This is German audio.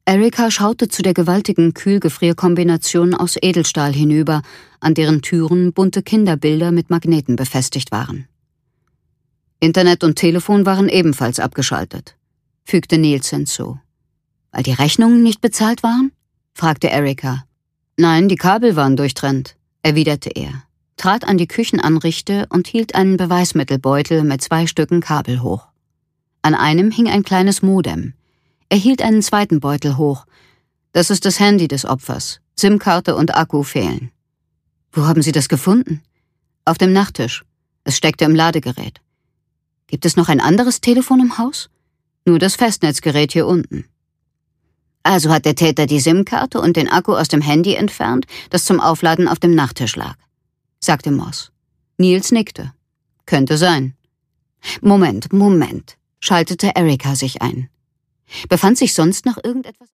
Erika schaute zu der gewaltigen Kühlgefrierkombination aus Edelstahl hinüber, an deren Türen bunte Kinderbilder mit Magneten befestigt waren. Internet und Telefon waren ebenfalls abgeschaltet, fügte Niels hinzu. Weil die Rechnungen nicht bezahlt waren? Fragte Erika. Nein, die Kabel waren durchtrennt, erwiderte er, trat an die Küchenanrichte und hielt einen Beweismittelbeutel mit 2 Stücken Kabel hoch. An einem hing ein kleines Modem. Er hielt einen zweiten Beutel hoch. Das ist das Handy des Opfers. SIM-Karte und Akku fehlen. Wo haben Sie das gefunden? Auf dem Nachttisch. Es steckte im Ladegerät. Gibt es noch ein anderes Telefon im Haus? Nur das Festnetzgerät hier unten. Also hat der Täter die SIM-Karte und den Akku aus dem Handy entfernt, das zum Aufladen auf dem Nachttisch lag, sagte Moss. Niels nickte. Könnte sein. Moment, schaltete Erika sich ein. Befand sich sonst noch irgendetwas?